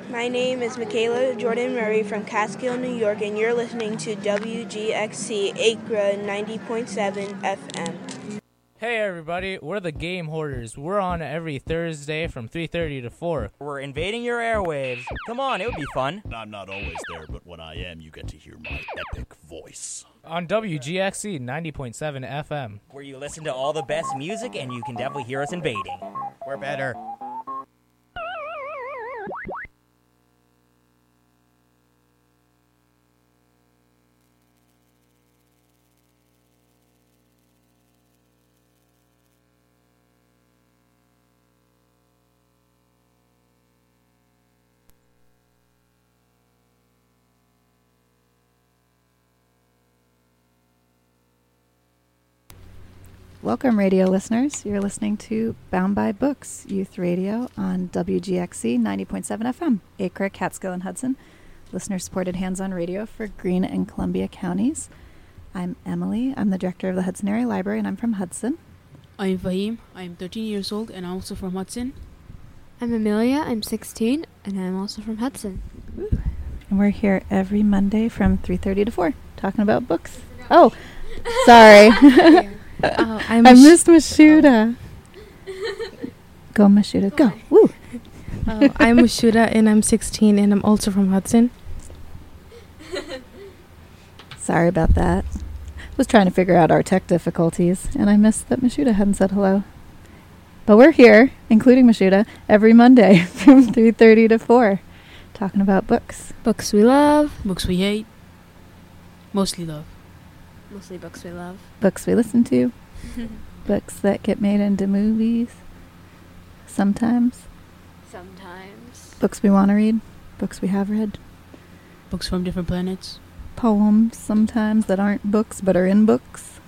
My name is Michaela Jordan Murray from Catskill, New York, and you're listening to WGXC Acra 90.7 FM. Hey everybody, we're the Game Hoarders. We're on every Thursday from 3:30 to 4. We're invading your airwaves. Come on, it would be fun. I'm not always there, but when I am, you get to hear my epic voice. On WGXC 90.7 FM. Where you listen to all the best music and you can definitely hear us invading. We're better. Welcome, radio listeners. You're listening to Bound by Books, Youth Radio on WGXC 90.7 FM, Acra, Catskill, and Hudson. Listener-supported hands-on radio for Greene and Columbia counties. I'm Emily. I'm the director of the Hudson Area Library, and I'm from Hudson. I'm Fahim. I'm 13 years old, and I'm also from Hudson. I'm Amelia. I'm 16, and I'm also from Hudson. Ooh. And we're here every Monday from 3:30 to 4, talking about books. Oh, sorry. I missed Mashuda. Go, Mashuda, go. Woo. I'm Mashuda, and I'm 16, and I'm also from Hudson. Sorry about that. Was trying to figure out our tech difficulties, and I missed that Mashuda hadn't said hello. But we're here, including Mashuda, every Monday from 3:30 to 4, talking about books. Books we love. Books we hate. Mostly love. Mostly books we love. Books we listen to. Books that get made into movies. Sometimes. Books we want to read. Books we have read. Books from different planets. Poems sometimes that aren't books but are in books.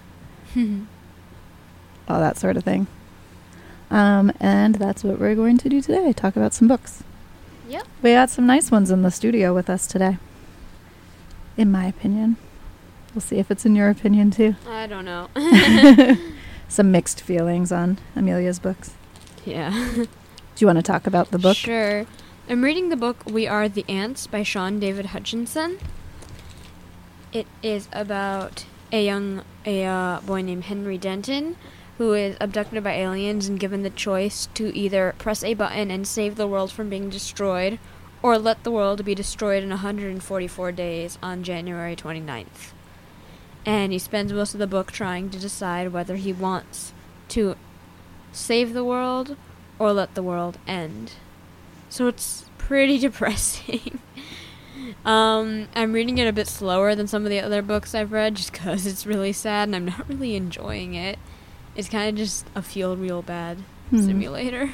All that sort of thing. And that's what we're going to do today. Talk about some books. Yep. We got some nice ones in the studio with us today. In my opinion. We'll see if it's in your opinion, too. I don't know. Some mixed feelings on Amelia's books. Yeah. Do you want to talk about the book? Sure. I'm reading the book We Are the Ants by Sean David Hutchinson. It is about a boy named Henry Denton who is abducted by aliens and given the choice to either press a button and save the world from being destroyed or let the world be destroyed in 144 days on January 29th. And he spends most of the book trying to decide whether he wants to save the world or let the world end. So it's pretty depressing. I'm reading it a bit slower than some of the other books I've read just because it's really sad and I'm not really enjoying it. It's kind of just a feel real bad simulator.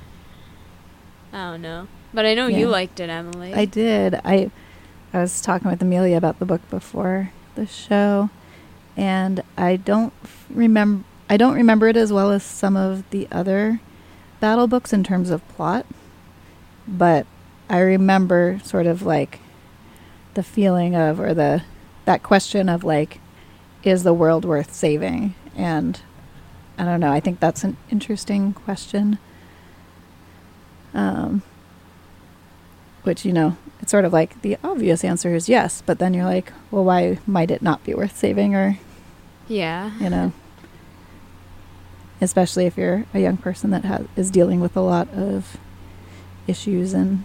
I don't know. But I know you liked it, Emily. I did. I was talking with Amelia about the book before the show, and I don't remember it as well as some of the other battle books in terms of plot, but I remember sort of like the feeling of, or that question of like, is the world worth saving? And I don't know, I think that's an interesting question. Which, it's sort of like the obvious answer is yes, but then you're like, well, why might it not be worth saving? Or, yeah, especially if you're a young person that is dealing with a lot of issues and,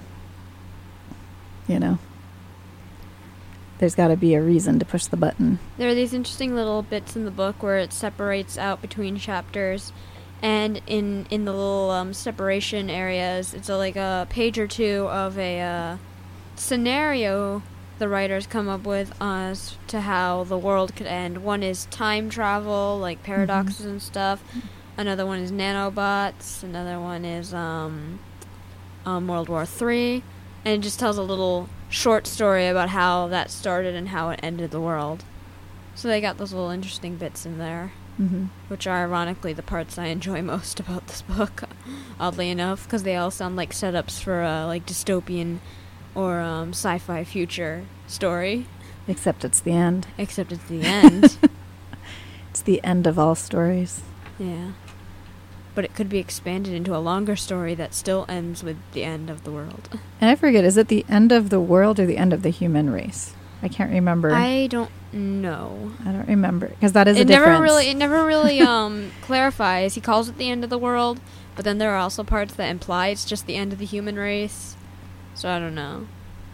there's got to be a reason to push the button. There are these interesting little bits in the book where it separates out between chapters. And in the little separation areas, it's like a page or two of a scenario the writers come up with as to how the world could end. One is time travel, like paradoxes and stuff. Another one is nanobots. Another one is World War III. And it just tells a little short story about how that started and how it ended the world. So they got those little interesting bits in there. Which are ironically the parts I enjoy most about this book, oddly enough, because they all sound like setups for a dystopian or sci-fi future story. Except it's the end. Except it's the end. It's the end of all stories. Yeah. but it could be expanded into a longer story that still ends with the end of the world. And I forget, is it the end of the world or the end of the human race? I can't remember. I don't know. I don't remember, because that is a difference. It never really clarifies. He calls it the end of the world, but then there are also parts that imply it's just the end of the human race. So I don't know.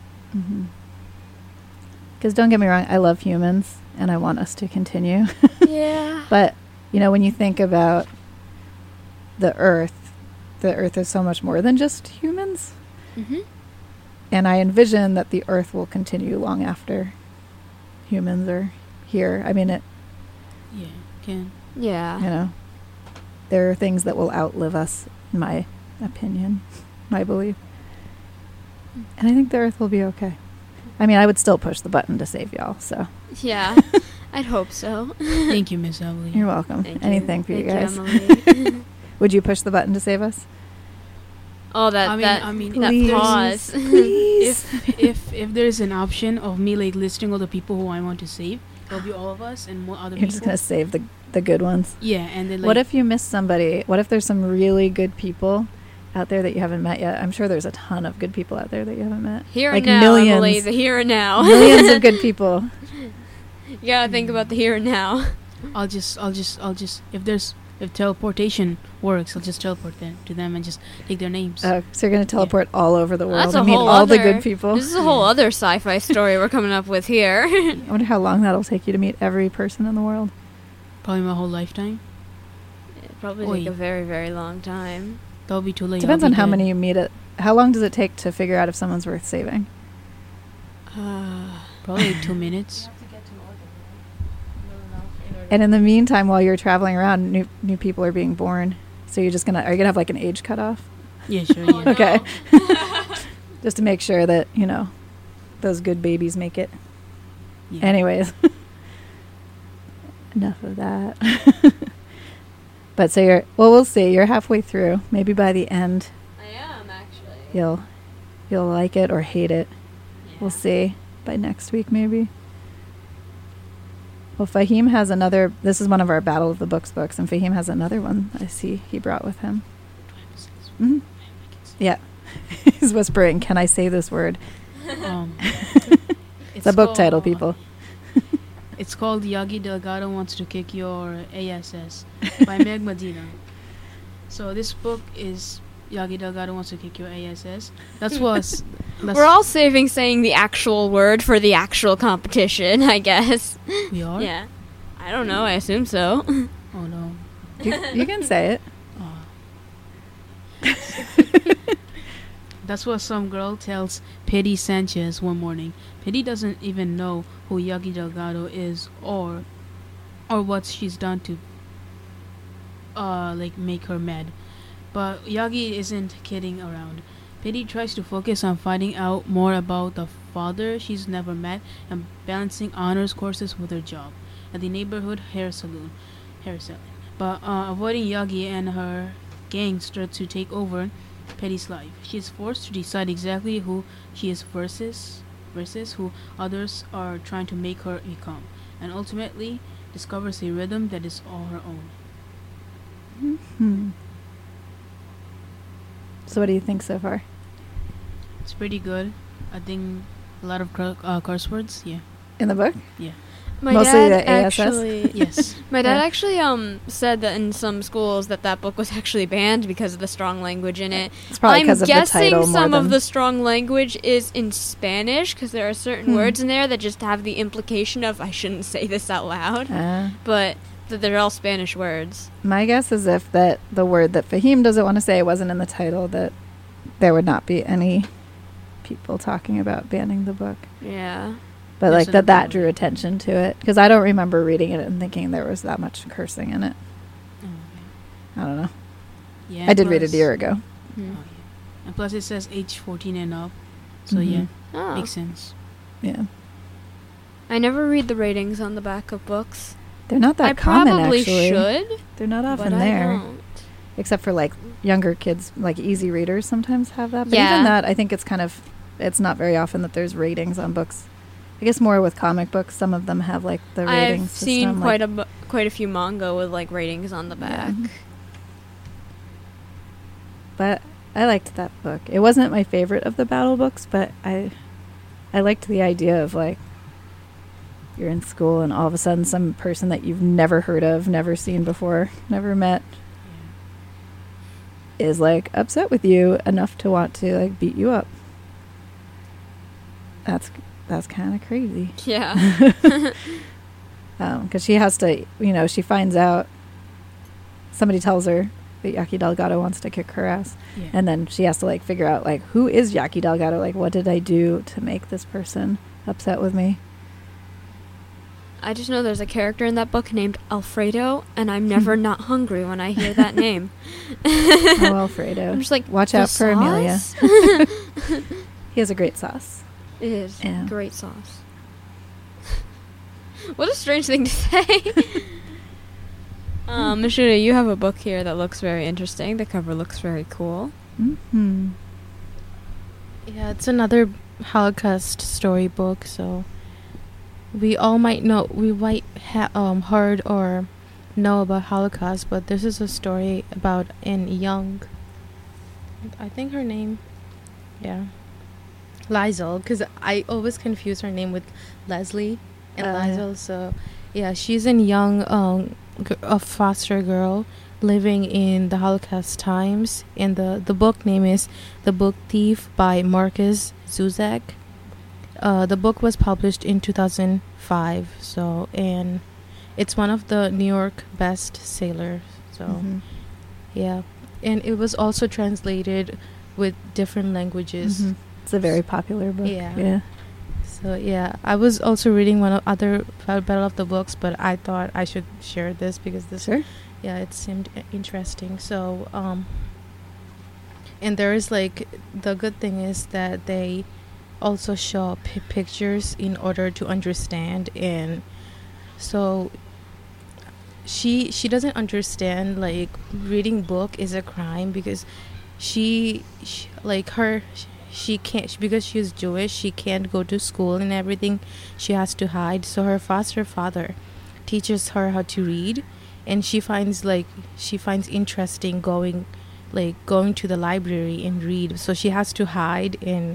Because don't get me wrong, I love humans, and I want us to continue. Yeah. But, when you think about the Earth is so much more than just humans. Mm-hmm. And I envision that the Earth will continue long after humans are here. I mean, Yeah, can. Yeah. There are things that will outlive us, in my opinion, my belief. And I think the Earth will be okay. I mean, I would still push the button to save y'all, so. Yeah. I'd hope so. Thank you, Miss Emily. You're welcome. Thank Anything for you guys. Emily. Would you push the button to save us? Oh, that Please. pause. Please. If there's an option of me like listing all the people who I want to save, it'll be all of us and more other You're people. just going to save the good ones. Yeah, and then like, What if you miss somebody? What if there's some really good people out there that you haven't met yet? I'm sure there's a ton of good people out there that you haven't met. Here like and now, millions, Emily, the here and now. millions of good people. You gotta think about the here and now. I'll just if teleportation works, I'll just teleport them to them and just take their names. So you're going to teleport all over the world That's a and meet whole all the other- good people. This is a whole other sci-fi story we're coming up with here. I wonder how long that'll take you to meet every person in the world. Probably my whole lifetime. It'd probably Oi. take a very, very long time. That'll be too late. Depends I'll on be how dead. many you meet. How long does it take to figure out if someone's worth saving? Probably 2 minutes. And in the meantime, while you're traveling around, new people are being born. So are you gonna have like an age cutoff? Yeah, sure. Yeah. Okay. Just to make sure that, those good babies make it. Yeah. Anyways. Enough of that. But so we'll see. You're halfway through. Maybe by the end I am, actually. you'll like it or hate it. Yeah. We'll see. By next week, maybe. Well, Fahim has another. This is one of our Battle of the Books books, and Fahim has another one I see he brought with him. Mm-hmm. Yeah. He's whispering, "Can I say this word?" It's a book title, people. It's called Yagi Delgado Wants to Kick Your ASS by Meg Medina. So this book is Yagi Delgado Wants to Kick Your ASS. We're all saving saying the actual word for the actual competition, I guess. We are? Yeah. I don't know. I assume so. Oh no. You can say it. That's what some girl tells Petty Sanchez one morning. Petty doesn't even know who Yagi Delgado is or what she's done to make her mad. But Yagi isn't kidding around. Petty tries to focus on finding out more about the father she's never met and balancing honors courses with her job at the neighborhood hair salon. But avoiding Yagi and her gang start to take over Petty's life. She is forced to decide exactly who she is versus who others are trying to make her become, and ultimately discovers a rhythm that is all her own. Mm-hmm. So what do you think so far? It's pretty good. I think a lot of curse words. Yeah. In the book? Yeah. My Mostly dad the ASS? actually, Yes. my dad Yeah. actually said that in some schools that book was actually banned because of the strong language in it. It's probably I'm because of the guessing title more some than... of the strong language is in Spanish because there are certain words in there that just have the implication of I shouldn't say this out loud, but that they're all Spanish words. My guess is if that the word that Fahim doesn't want to say wasn't in the title, that there would not be any people talking about banning the book. Yeah. But Yes, like that drew attention to it. Because I don't remember reading it and thinking there was that much cursing in it. I don't know. Yeah. I did read it a year ago. And plus it says age 14 and up. So Mhm. yeah, Oh. makes sense. Yeah. I never read the ratings on the back of books. They're not that I common, probably actually. should, They're not but often I there. don't. Except for like younger kids, like easy readers sometimes have that. But Yeah. even that, I think it's not very often that there's ratings on books. I guess more with comic books, some of them have like the rating I've system. seen like, quite a few manga with like ratings on the back. But I liked that book. It wasn't my favorite of the battle books, but I liked the idea of like you're in school and all of a sudden some person that you've never heard of, never seen before, never met is like upset with you enough to want to like beat you up. That's kind of crazy. Yeah. Because she has to, she finds out, somebody tells her that Yaki Delgado wants to kick her ass. Yeah. And then she has to, like, figure out, like, who is Yaki Delgado? Like, what did I do to make this person upset with me? I just know there's a character in that book named Alfredo, and I'm never not hungry when I hear that name. Oh, Alfredo. I'm just like, watch out for Amelia. sauce? He has a great sauce. It is. Yeah. Great sauce. What a strange thing to say. Mishuda, you have a book here that looks very interesting. The cover looks very cool. Mm-hmm. Yeah, it's another Holocaust storybook, so we all might know, we might heard or know about Holocaust, but this is a story about an young, I think her name, Lizel, because I always confuse her name with Leslie and Lizel, so yeah, she's a young a foster girl living in the Holocaust times, and the book name is The Book Thief by Marcus Zuzak. The book was published in 2005, so, and it's one of the New York bestsellers, so yeah, and it was also translated with different languages. It's a very popular book. Yeah. So yeah, I was also reading one of other Battle of the Books, but I thought I should share this because this, yeah, it seemed interesting. So and there is like, the good thing is that they also show pictures in order to understand, and so she doesn't understand like reading book is a crime because she can't, because she's Jewish, she can't go to school and everything, she has to hide. So her foster father teaches her how to read, and she finds interesting going to the library and read. So she has to hide, and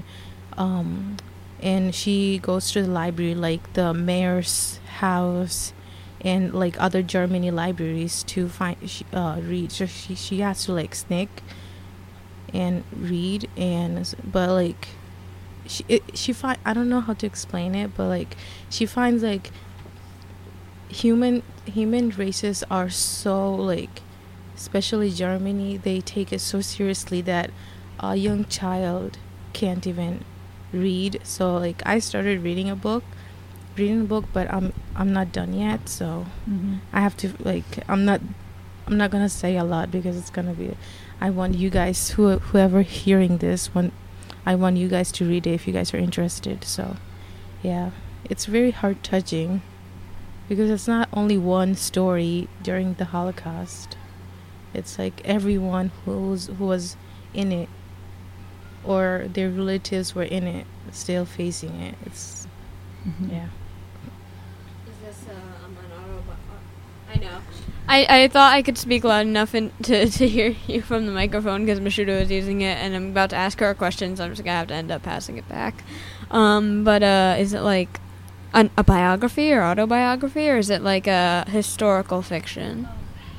she goes to the library, like the mayor's house and like other Germany libraries to read. So she has to like sneak and read, but like she find, I don't know how to explain it, but like she finds like human races are so like, especially Germany, they take it so seriously that a young child can't even read. So like I started reading a book, but I'm not done yet, so I have to like, I'm not gonna say a lot because it's gonna be, I want you guys, whoever hearing this, I want you guys to read it if you guys are interested. So yeah, it's very heart touching because it's not only one story during the Holocaust, it's like everyone who was in it or their relatives were in it still facing it. It's yeah. Is this an I know. I thought I could speak loud enough to hear you from the microphone because Mishuda was using it, and I'm about to ask her questions. I'm just going to have to end up passing it back. But is it like a biography or autobiography, or is it like a historical fiction?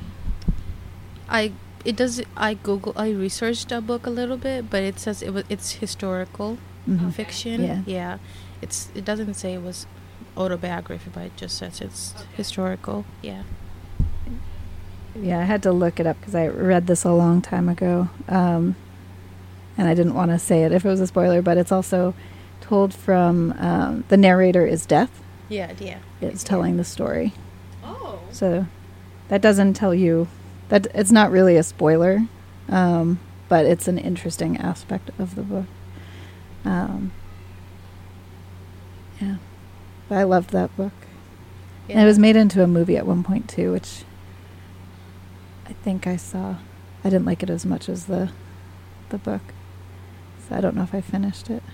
I researched a book a little bit, but it says it's historical fiction. Yeah. It doesn't say it was autobiography, but it just says it's historical. Yeah. Yeah, I had to look it up because I read this a long time ago, and I didn't want to say it if it was a spoiler, but it's also told from, the narrator is deaf. Yeah. It's telling the story. Oh. So that doesn't tell you, that it's not really a spoiler, but it's an interesting aspect of the book. Yeah. But I loved that book. Yeah. And it was made into a movie at one point too, which I think I saw. I didn't like it as much as the book, so I don't know if I finished it.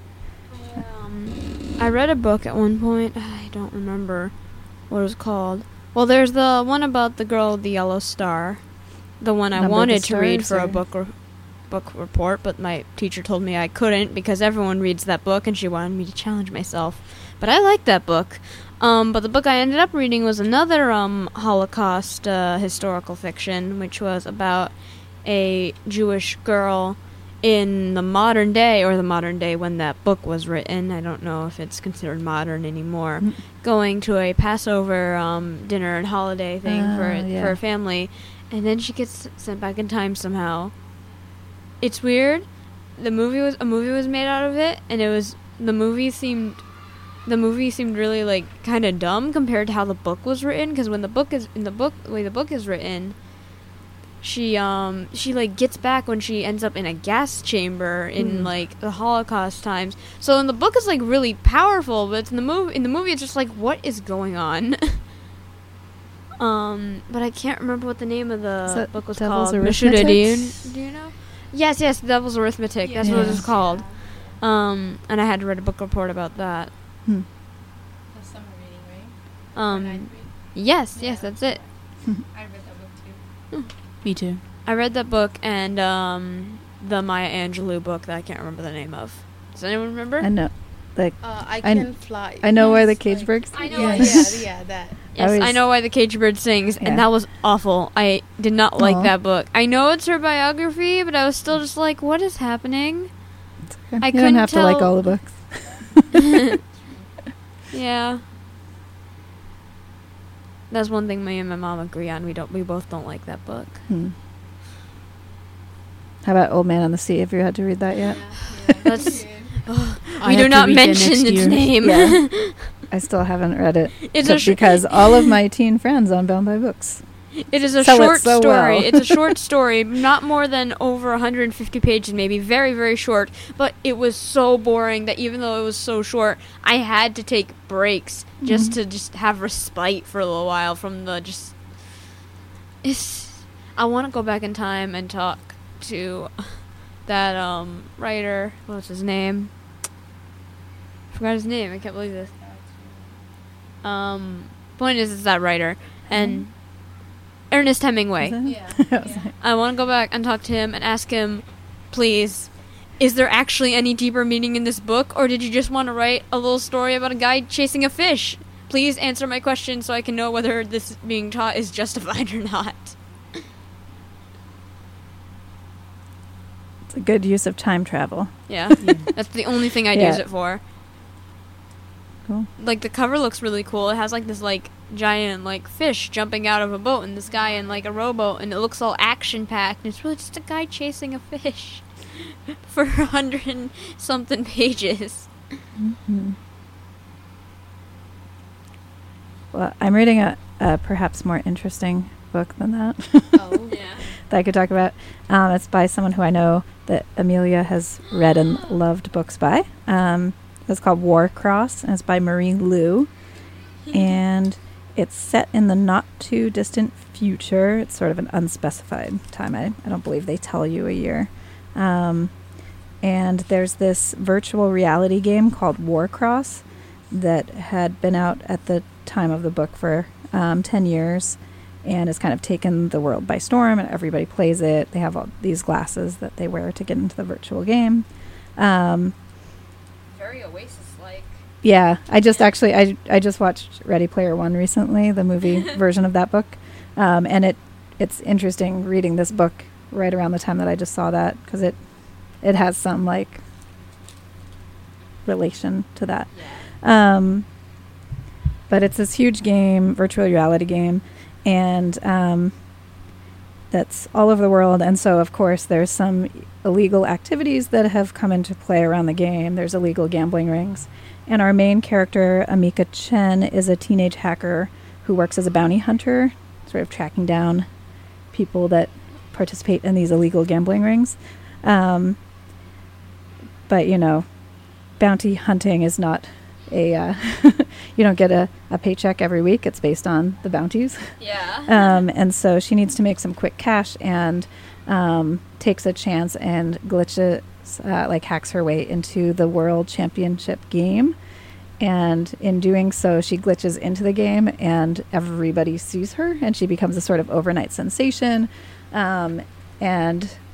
I read a book at one point. I don't remember what it was called. Well, there's the one about the girl with the yellow star. The one I wanted to read for a book. book report, but my teacher told me I couldn't because everyone reads that book, and she wanted me to challenge myself. But I like that book. But the book I ended up reading was another Holocaust historical fiction, which was about a Jewish girl in the modern day, or the modern day when that book was written. I don't know if it's considered modern anymore. Going to a Passover dinner and holiday thing for her family, and then she gets sent back in time somehow. It's weird. A movie was made out of it, and the movie seemed really like kind of dumb compared to how the book was written. Because when the way the book is written, she like gets back when she ends up in a gas chamber in like the Holocaust times. So in the book it's like really powerful, but in the movie it's just like, what is going on? But I can't remember what the name of the book was Devil's called. Arithmetic? Do you know? Yes, Devil's Arithmetic. That's what it was called. And I had to write a book report about that. The summer reading, right? Yes, that's it. I read that book too. Me too. I read that book and the Maya Angelou book that I can't remember the name of. Does anyone remember? I know. Like, I Can Fly. I know why the cage bird I know. Yeah, that. Yes, I know why the cage bird sings, and that was awful. I did not like that book. I know it's her biography, but I was still just like, what is happening? You don't have to like all the books. Yeah. That's one thing me and my mom agree on. We both don't like that book. How about Old Man on the Sea? Have you had to read that yet? That's we do not mention its name. Yeah. I still haven't read it. It's because all of my teen friends on Bound by Books. It is a short story. It's a short story, not more than over 150 pages, maybe. Very, very short. But it was so boring that even though it was so short, I had to take breaks just to have respite for a little while from the just... I want to go back in time and talk to that writer. What's his name? I forgot his name. I can't believe this. Point is, it's that writer. And... Ernest Hemingway. I want to go back and talk to him and ask him, please, is there actually any deeper meaning in this book, or did you just want to write a little story about a guy chasing a fish? Please answer my question so I can know whether this being taught is justified or not. It's a good use of time travel. Yeah. That's the only thing I'd use it for. Cool. Like, the cover looks really cool. It has, like, this, like, giant, like, fish jumping out of a boat and this guy in, like, a rowboat, and it looks all action-packed, and it's really just a guy chasing a fish for 100-something pages. Well, I'm reading a perhaps more interesting book than that. That I could talk about. It's by someone who I know that Amelia has read and loved books by. It's called Warcross, and it's by Marie Lu. And it's set in the not-too-distant future. It's sort of an unspecified time. I don't believe they tell you a year. And there's this virtual reality game called Warcross that had been out at the time of the book for 10 years. And it's kind of taken the world by storm, and everybody plays it. They have all these glasses that they wear to get into the virtual game. Very Oasis-like. Yeah, I just watched Ready Player One recently, the movie version of that book, and it's interesting reading this book right around the time that I just saw that, because it has some like relation to that. Yeah. But it's this huge game, virtual reality game, and that's all over the world. And so, of course, there's some illegal activities that have come into play around the game. There's illegal gambling rings. And our main character, Amika Chen, is a teenage hacker who works as a bounty hunter, sort of tracking down people that participate in these illegal gambling rings. But, you know, bounty hunting is not a... you don't get a paycheck every week. It's based on the bounties. Yeah. And so she needs to make some quick cash and takes a chance and glitches, hacks her way into the World Championship game. And in doing so, she glitches into the game and everybody sees her and she becomes a sort of overnight sensation. And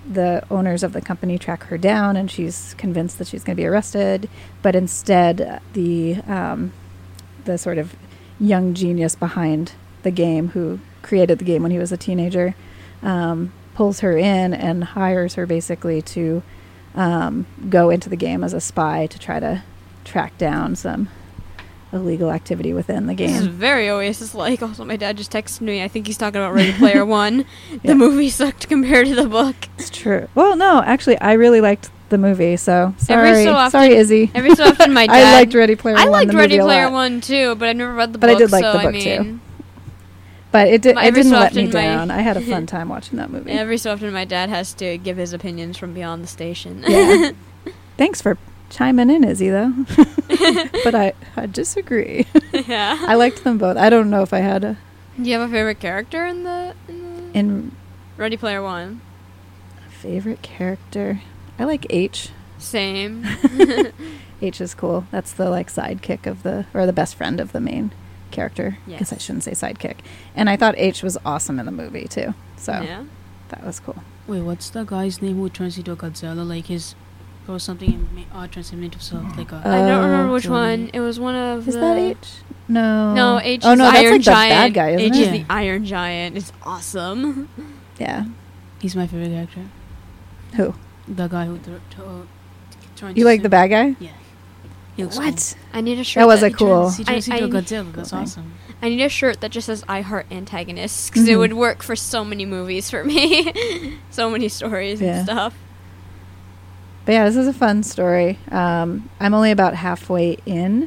the owners of the company track her down, and she's convinced that she's going to be arrested. But instead, the sort of young genius behind the game, who created the game when he was a teenager, pulls her in and hires her basically to go into the game as a spy to try to track down some illegal activity within the This is game. very Oasis-like. Also, my dad just texted me. I think he's talking about Ready Player One. The movie sucked compared to the book. It's true. Well, no, actually, I really liked the movie, so sorry. Every so often- sorry, Izzy. Every so often, my dad. I liked Ready Player One. I liked the Ready movie a Player lot. One too, but I never read the But book. I did like so, the book, I mean, too. But it every didn't so let me often my- down. I had a fun time watching that movie. Every so often, my dad has to give his opinions from beyond the station. Yeah. Thanks for chiming in, Izzy, though. But I disagree. Yeah. I liked them both. I don't know if I had a Do you have a favorite character in the in Ready Player One? favorite character. I like H. Same. H is cool. That's the sidekick of the best friend of the main character. I guess I Yes. shouldn't say sidekick. And I thought H was awesome in the movie too. So Yeah. that was cool. Wait, what's the guy's name who turns into a Godzilla? Like his, or something and turns him into something like a. I don't remember which Johnny. one. It was one of Is the... that H? No. No, H Oh is no, the that's Iron like the Giant. bad guy, isn't H it? is the Iron Giant. It's awesome. Yeah. He's my favorite character. Who? The guy who turns. You like the bad guy? Yeah. He looks What? I need a shirt That was that a cool. He turns into a I- Godzilla. That's Cool thing. awesome. I need a shirt that just says I heart antagonists because it Mhm. would work for so many movies for me. So many stories Yeah. and stuff. But yeah, this is a fun story. I'm only about halfway in,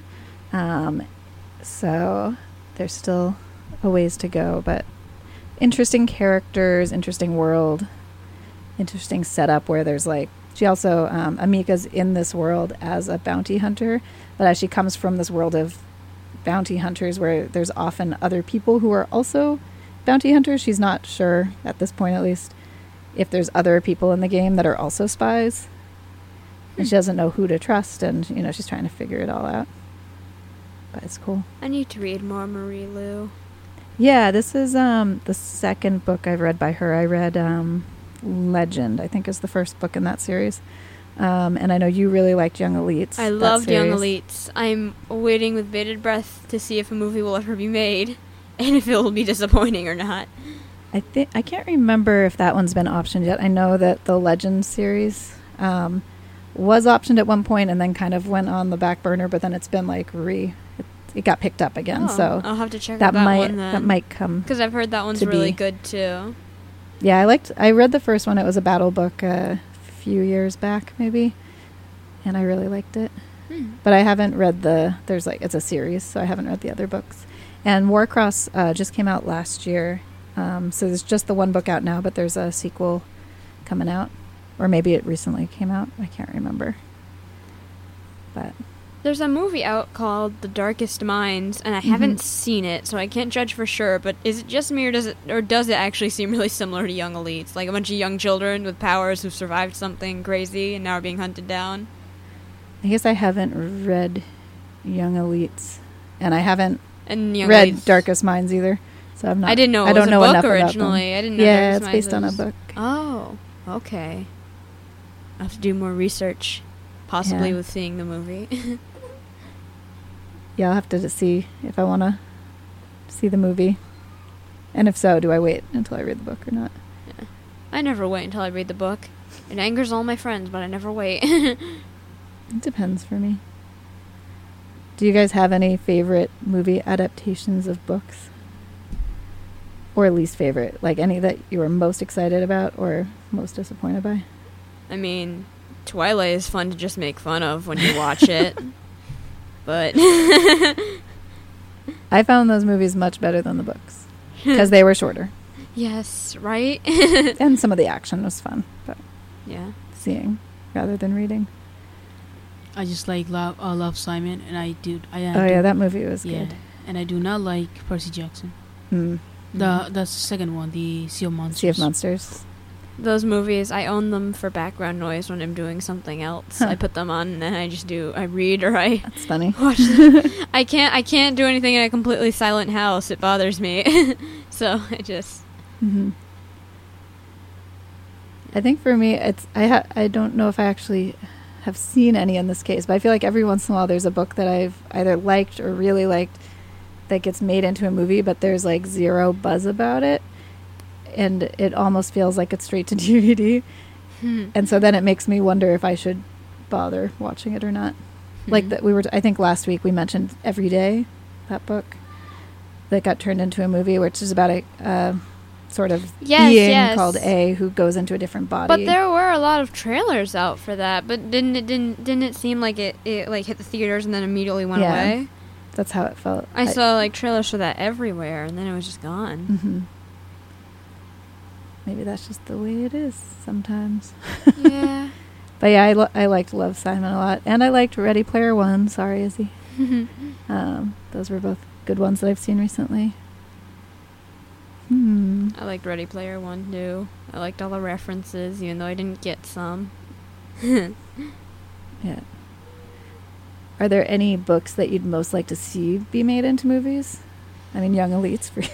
so there's still a ways to go. But interesting characters, interesting world, interesting setup where there's she also, Amika's in this world as a bounty hunter, but as she comes from this world of bounty hunters where there's often other people who are also bounty hunters, she's not sure, at this point at least, if there's other people in the game that are also spies. And she doesn't know who to trust, and she's trying to figure it all out. But it's cool. I need to read more Marie Lu. Yeah, this is the second book I've read by her. I read Legend, I think is the first book in that series. And I know you really liked Young Elites. I that loved Young series. Elites. I'm waiting with bated breath to see if a movie will ever be made and if it will be disappointing or not. I can't remember if that one's been optioned yet. I know that the Legend series was optioned at one point and then kind of went on the back burner, but then it's been it got picked up again. Oh, So I'll have to check that out that might one then. that might come. Because I've heard that one's to really be. good too. Yeah, I read the first one. It was a battle book a few years back, maybe, and I really liked it. But I haven't read it's a series, so I haven't read the other books. And Warcross just came out last year, so there's just the one book out now, but there's a sequel coming out, or maybe it recently came out. I can't remember. But There's a movie out called The Darkest Minds, and I haven't seen it, so I can't judge for sure. But is it just me, or does it actually seem really similar to Young Elites, like a bunch of young children with powers who've survived something crazy and now are being hunted down? I guess I haven't read Young Elites, and I haven't And Young read Elites. Darkest Minds either. So I'm not. I didn't know it I don't was know a book enough originally. About I them. didn't know Yeah, Darkest it's based on a Minds was- book. Oh, okay. I have to do more research, possibly Yeah. with seeing the movie. Yeah, I'll have to see if I want to see the movie. And if so, do I wait until I read the book or not? I never wait until I read the book. It angers all my friends, but I never wait. It depends for me. Do you guys have any favorite movie adaptations of books? Or least favorite? Like any that you were most excited about or most disappointed by? I mean, Twilight is fun to just make fun of when you watch it. But I found those movies much better than the books. Because they were shorter. yes, right? And some of the action was fun. But Yeah. seeing rather than reading. I just like Love Simon, and I do. That movie was Yeah, good. and I do not like Percy Jackson. Mm. The second one, the Sea of Monsters. Sea of Monsters. Those movies, I own them for background noise when I'm doing something else. Huh. I put them on and then I read or I That's funny. watch them. I can't do anything in a completely silent house. It bothers me. So I just... Mm-hmm. I think for me, I don't know if I actually have seen any in this case, but I feel like every once in a while there's a book that I've either liked or really liked that gets made into a movie, but there's like zero buzz about it, and it almost feels like it's straight to DVD. And so then it makes me wonder if I should bother watching it or not. Like that I think last week we mentioned Every Day, that book that got turned into a movie, which is about a sort of being called A who goes into a different body. But there were a lot of trailers out for that. But didn't it seem like it like hit the theaters and then immediately went away? That's how it felt. I saw like trailers for that everywhere, and then it was just gone. Mm-hmm. Maybe that's just the way it is sometimes. Yeah. But yeah, I liked Love, Simon a lot, and I liked Ready Player One. Sorry, Izzy. Those were both good ones that I've seen recently. I liked Ready Player One too. I liked all the references, even though I didn't get some. Yeah. Are there any books that you'd most like to see be made into movies? I mean, Young Elites for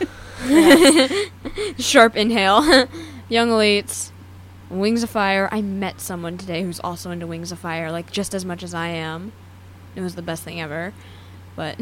you. Sharp inhale. Young Elites. Wings of Fire. I met someone today who's also into Wings of Fire, like just as much as I am. It was the best thing ever. But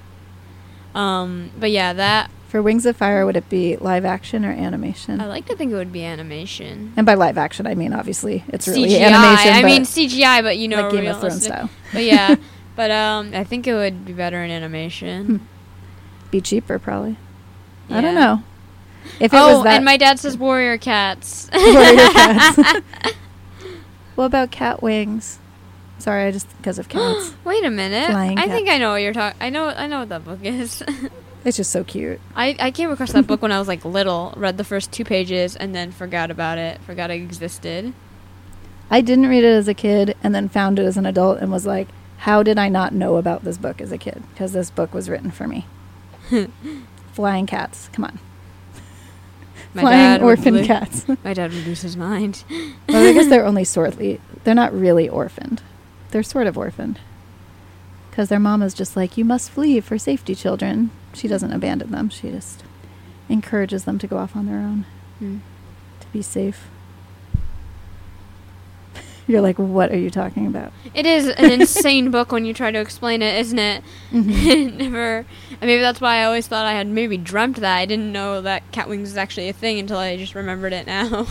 yeah, that. For Wings of Fire, would it be live action or animation? I like to think it would be animation. And by live action, I mean obviously it's really CGI. animation. I mean CGI, but you know, like Game of Thrones style. But yeah, but I think it would be better in animation. Be cheaper, probably. Yeah. I don't know. If it was that, and my dad says Warrior Cats. Warrior Cats. What about Cat Wings? Sorry, just because of cats. Wait a minute. Flying I think cats. I know what you're talking. I know what that book is. It's just so cute. I came across that book when I was like little. Read the first 2 pages and then forgot about it. Forgot it existed. I didn't read it as a kid and then found it as an adult and was like, how did I not know about this book as a kid? Because this book was written for me. Flying cats. Come on. Flying orphan cats. My dad would lose his mind. Well, I guess they're only they're not really orphaned. They're sort of orphaned. Because their mom is just like, you must flee for safety, children. She doesn't abandon them. She just encourages them to go off on their own. To be safe. You're like, what are you talking about? It is an insane book when you try to explain it, isn't it? Mm-hmm. Maybe that's why I always thought I had maybe dreamt that. I didn't know that Cat Wings is actually a thing until I just remembered it now.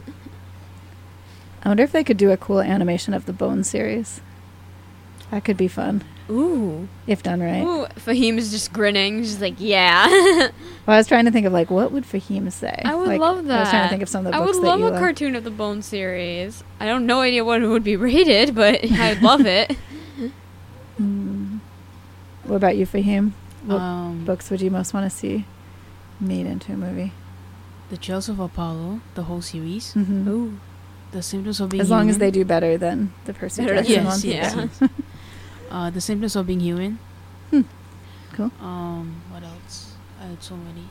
I wonder if they could do a cool animation of the Bone series. That could be fun. Ooh. If done right. Ooh, Fahim is just grinning. He's like, yeah. Well, I was trying to think of, like, what would Fahim say? I would love that. I was trying to think of some of the books that you I would love a cartoon of the Bone series. I don't no idea what it would be rated, but I'd love it. What about you, Fahim? What books would you most want to see made into a movie? The Trails of Apollo, the whole series. Mm-hmm. Ooh. The Symptoms of Being As Human. long as they do better than the Percy Jackson one. Yes. The Symptoms of Being Human. Cool. What else? I had so many.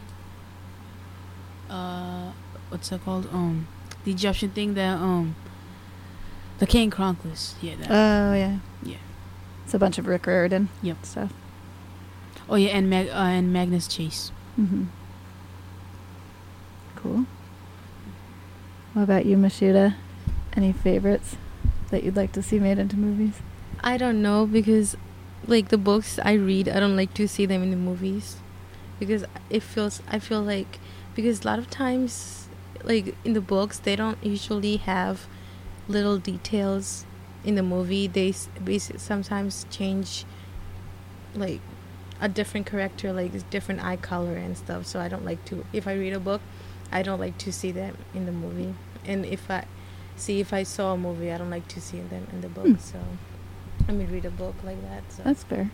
What's that called? The Egyptian thing that the King Chronicles. Yeah. That. Oh yeah. Yeah. It's a bunch of Rick Riordan. Yep. Stuff. Oh yeah, and Magnus Chase. Mm-hmm. Cool. What about you, Mashuda? Any favorites that you'd like to see made into movies? I don't know, because like the books I read, I don't like to see them in the movies, because I feel like, because a lot of times, like in the books, they don't usually have little details in the movie. They sometimes change like a different character, like different eye color and stuff. So I don't like to, if I read a book, I don't like to see them in the movie. And if I saw a movie, I don't like to see them in the book. So I mean, read a book like that. So. That's fair.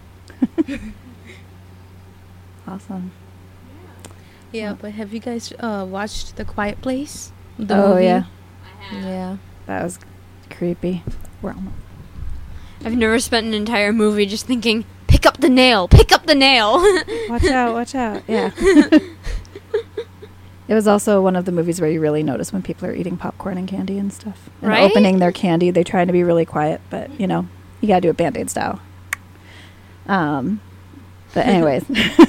Awesome. Yeah, but have you guys watched The Quiet Place? The Oh movie? yeah, I have. Yeah. that was creepy. I've never spent an entire movie just thinking, pick up the nail, pick up the nail. Watch out! Watch out! Yeah. It was also one of the movies where you really notice when people are eating popcorn and candy and stuff. And Right? opening their candy. They try to be really quiet, but, you know, you got to do it Band-Aid style. But anyways.